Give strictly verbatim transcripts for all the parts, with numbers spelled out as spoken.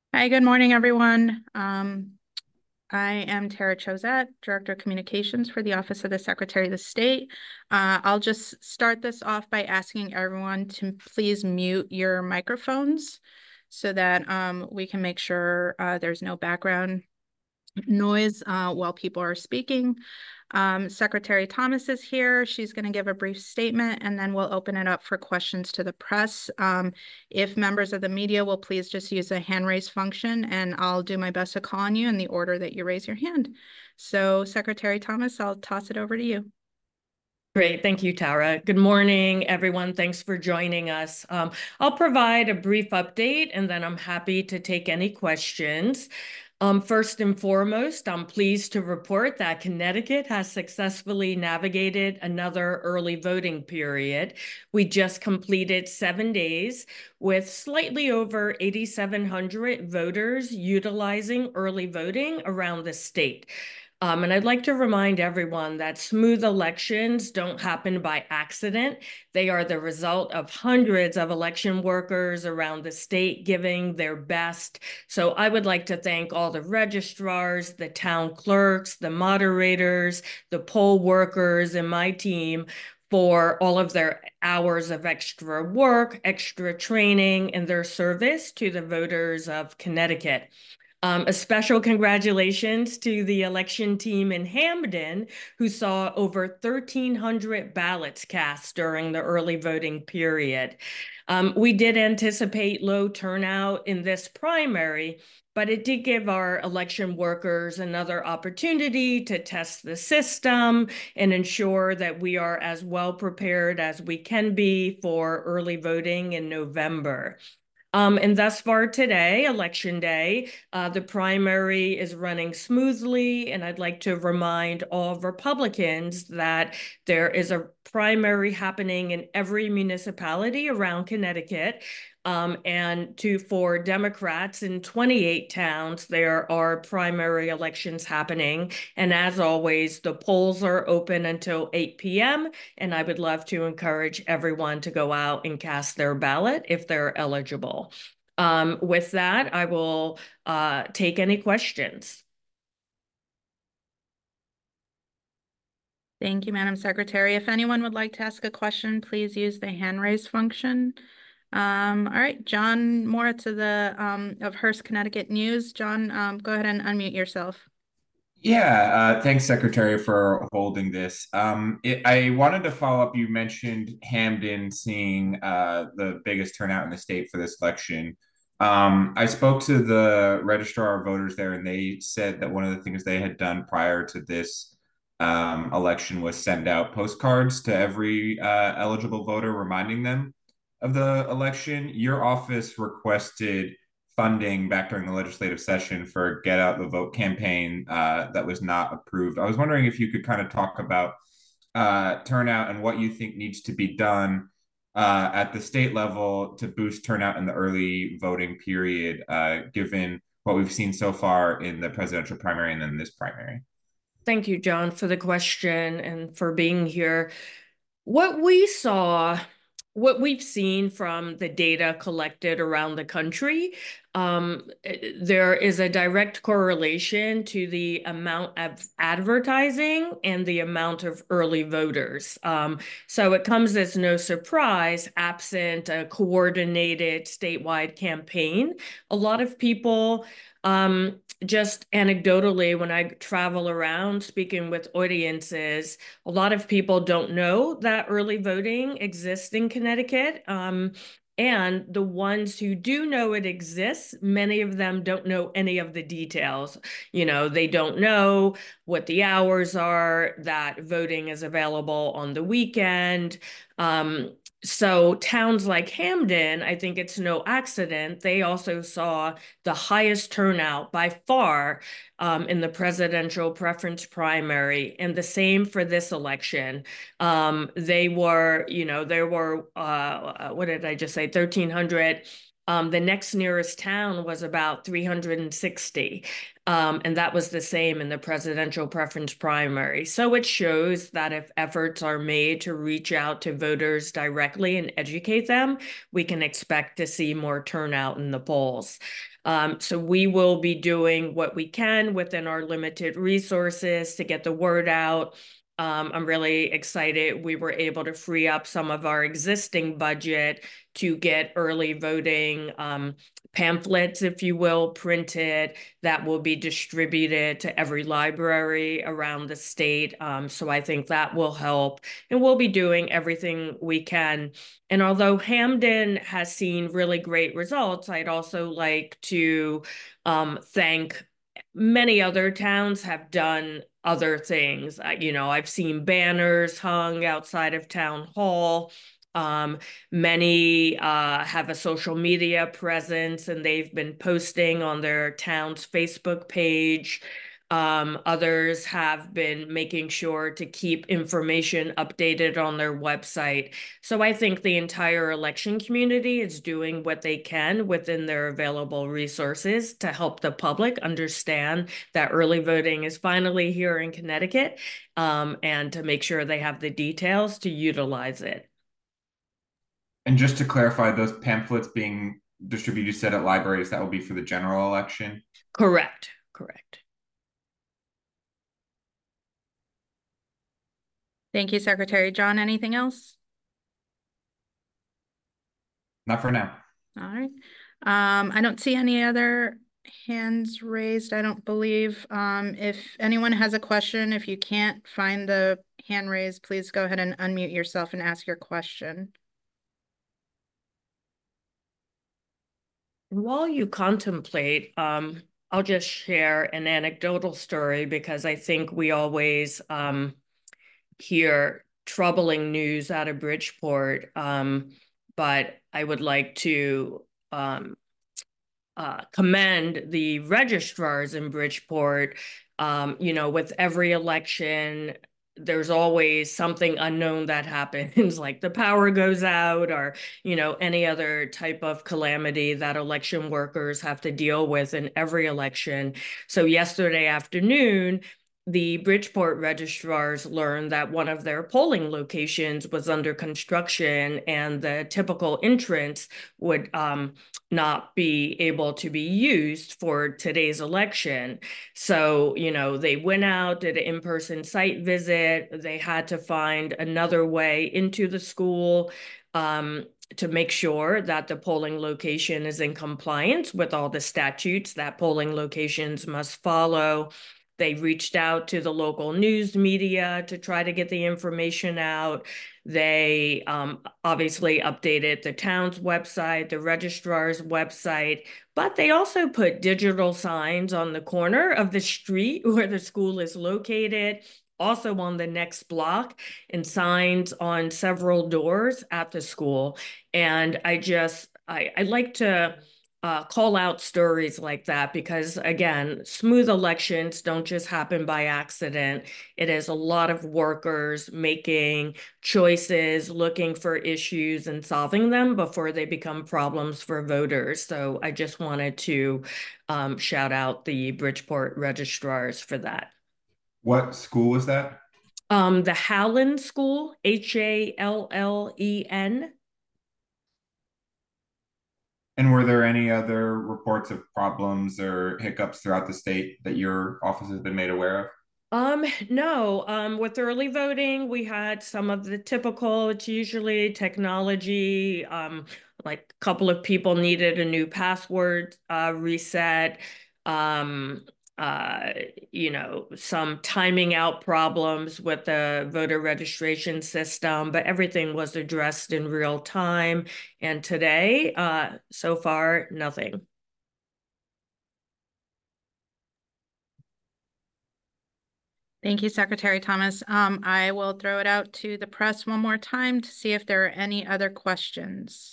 Hi, good morning, everyone. Um, I am Tara Chosette, Director of Communications for the Office of the Secretary of the State. Uh, I'll just start this off by asking everyone to please mute your microphones so that um, we can make sure uh, there's no background noise uh, while people are speaking. Um, Secretary Thomas is here. She's going to give a brief statement, and then we'll open it up for questions to the press. Um, if members of the media will please just use the hand raise function, and I'll do my best to call on you in the order that you raise your hand. So, Secretary Thomas, I'll toss it over to you. Great. Thank you, Tara. Good morning, everyone. Thanks for joining us. Um, I'll provide a brief update and then I'm happy to take any questions. Um, first and foremost, I'm pleased to report that Connecticut has successfully navigated another early voting period. We just completed seven days with slightly over eight thousand seven hundred voters utilizing early voting around the state. Um, and I'd like to remind everyone that smooth elections don't happen by accident. They are the result of hundreds of election workers around the state giving their best. So I would like to thank all the registrars, the town clerks, the moderators, the poll workers, and my team for all of their hours of extra work, extra training, and their service to the voters of Connecticut. Um, a special congratulations to the election team in Hamden, who saw over thirteen hundred ballots cast during the early voting period. Um, we did anticipate low turnout in this primary, but it did give our election workers another opportunity to test the system and ensure that we are as well prepared as we can be for early voting in November. Um, and thus far today, Election Day, uh, the primary is running smoothly. And I'd like to remind all Republicans that there is a primary happening in every municipality around Connecticut. Um, and to for Democrats in twenty-eight towns, there are primary elections happening. And as always, the polls are open until eight p m And I would love to encourage everyone to go out and cast their ballot if they're eligible. Um, with that, I will uh, take any questions. Thank you, Madam Secretary. If anyone would like to ask a question, please use the hand raise function. Um, all right, John Moritz of the um, of Hearst, Connecticut News. John, um, go ahead and unmute yourself. Yeah, uh, thanks, Secretary, for holding this. Um, it, I wanted to follow up. You mentioned Hamden seeing uh, the biggest turnout in the state for this election. Um, I spoke to the registrar of voters there, and they said that one of the things they had done prior to this um, election was send out postcards to every uh, eligible voter, reminding them of the election. Your office requested funding back during the legislative session for Get Out the Vote campaign uh, that was not approved. I was wondering if you could kind of talk about uh, turnout and what you think needs to be done uh, at the state level to boost turnout in the early voting period, uh, given what we've seen so far in the presidential primary and then this primary. Thank you, John, for the question and for being here. What we saw, what we've seen from the data collected around the country, um, there is a direct correlation to the amount of advertising and the amount of early voters. Um, so it comes as no surprise, absent a coordinated statewide campaign. A lot of people um, just anecdotally, when I travel around speaking with audiences, a lot of people don't know that early voting exists in Connecticut. Um, and the ones who do know it exists, many of them don't know any of the details. You know, they don't know what the hours are, that voting is available on the weekend. Um, so towns like Hamden, I think it's no accident, they also saw the highest turnout by far um, in the presidential preference primary, and the same for this election. Um, they were, you know, there were, uh, what did I just say, thirteen hundred Um, the next nearest town was about three hundred sixty. Um, and that was the same in the presidential preference primary. So it shows that if efforts are made to reach out to voters directly and educate them, we can expect to see more turnout in the polls. Um, so we will be doing what we can within our limited resources to get the word out. Um, I'm really excited we were able to free up some of our existing budget to get early voting um, pamphlets, if you will, printed that will be distributed to every library around the state. Um, so I think that will help, and we'll be doing everything we can. And although Hampden has seen really great results, I'd also like to um, thank many other towns have done other things. Uh, you know, I've seen banners hung outside of town hall. Um, many uh, have a social media presence, and they've been posting on their town's Facebook page. Um, others have been making sure to keep information updated on their website. So I think the entire election community is doing what they can within their available resources to help the public understand that early voting is finally here in Connecticut, um, and to make sure they have the details to utilize it. And just to clarify, those pamphlets being distributed, you said at libraries, that will be for the general election? Correct, correct. Thank you, Secretary. John, anything else? Not for now. All right. Um, I don't see any other hands raised, I don't believe. Um, if anyone has a question, if you can't find the hand raised, please go ahead and unmute yourself and ask your question. While you contemplate, um, I'll just share an anecdotal story because I think we always um, hear troubling news out of Bridgeport. Um, but I would like to um, uh, commend the registrars in Bridgeport. Um, you know, with every election, there's always something unknown that happens, like the power goes out, or, you know, any other type of calamity that election workers have to deal with in every election. So yesterday afternoon, the Bridgeport registrars learned that one of their polling locations was under construction, and the typical entrance would um, not be able to be used for today's election. So, you know, they went out, did an in-person site visit. They had to find another way into the school um, to make sure that the polling location is in compliance with all the statutes that polling locations must follow. They reached out to the local news media to try to get the information out. They um, obviously updated the town's website, the registrar's website, but they also put digital signs on the corner of the street where the school is located, also on the next block, and signs on several doors at the school. And I just, I, I like to Uh, call out stories like that because, again, smooth elections don't just happen by accident. It is a lot of workers making choices, looking for issues and solving them before they become problems for voters. So I just wanted to um, shout out the Bridgeport registrars for that. What school was that? Um, the Hallen School, H A L L E N. And were there any other reports of problems or hiccups throughout the state that your office has been made aware of? Um, no, um, with early voting, we had some of the typical, it's usually technology, um, like a couple of people needed a new password uh, reset, um, uh, you know, some timing out problems with the voter registration system, but everything was addressed in real time. And today, uh, so far, nothing. Thank you, Secretary Thomas. Um, I will throw it out to the press one more time to see if there are any other questions.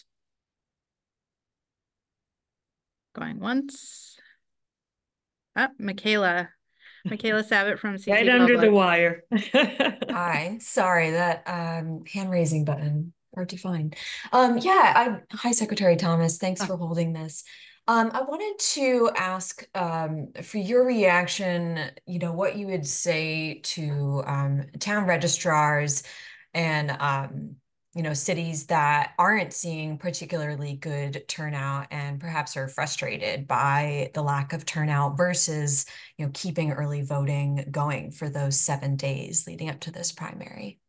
Going once. Oh, Michaela. Michaela Savitt from C T Right under the Public. wire. Hi, sorry, that um, hand raising button hard to find. Um, yeah, I, hi, Secretary Thomas. Thanks Ah. for holding this. Um, I wanted to ask um, for your reaction, you know, what you would say to um, town registrars and, um, you know, cities that aren't seeing particularly good turnout and perhaps are frustrated by the lack of turnout versus, you know, keeping early voting going for those seven days leading up to this primary.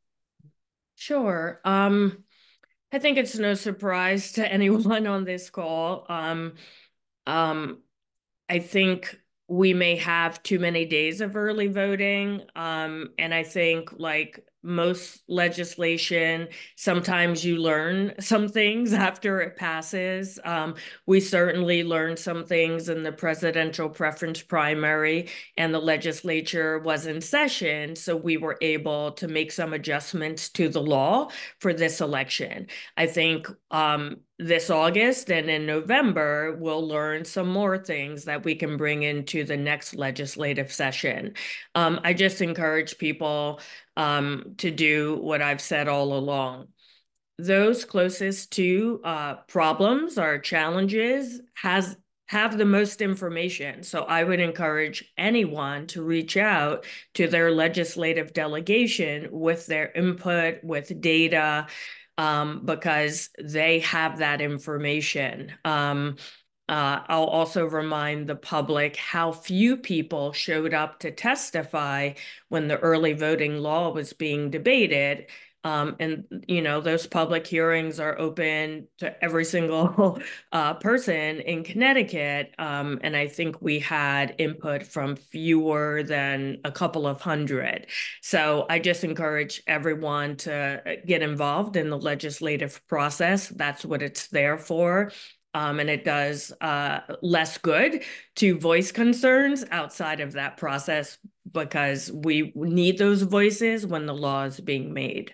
Sure. Um, I think it's no surprise to anyone on this call. Um, um, I think we may have too many days of early voting. Um, and I think, like most legislation, sometimes you learn some things after it passes. Um, we certainly learned some things in the presidential preference primary, and the legislature was in session, so we were able to make some adjustments to the law for this election. I think um, this August and in November, we'll learn some more things that we can bring into the next legislative session. Um, I just encourage people um, to do what I've said all along. Those closest to uh, problems or challenges has have the most information. So I would encourage anyone to reach out to their legislative delegation with their input, with data, um, because they have that information. Um, uh, I'll also remind the public how few people showed up to testify when the early voting law was being debated. Um, and, you know, those public hearings are open to every single uh, person in Connecticut. Um, and I think we had input from fewer than a couple of hundred. So I just encourage everyone to get involved in the legislative process. That's what it's there for. Um, and it does uh, less good to voice concerns outside of that process, because we need those voices when the law is being made.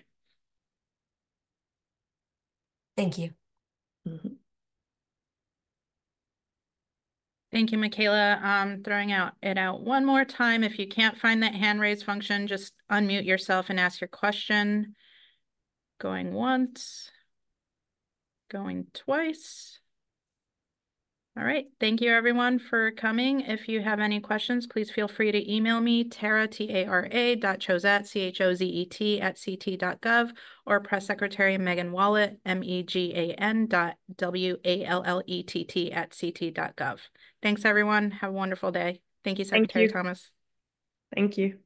Thank you. Mm-hmm. Thank you, Michaela. Um, throwing out it out one more time. If you can't find that hand raise function, just unmute yourself and ask your question. Going once, going twice. All right. Thank you, everyone, for coming. If you have any questions, please feel free to email me, Tara, T A R A, dot Chozet, C H O Z E T, at C T dot gov, or Press Secretary Megan Wallet, M E G A N dot W A L L E T T, at C T dot gov. Thanks, everyone. Have a wonderful day. Thank you, Secretary Thank you. Thomas. Thank you.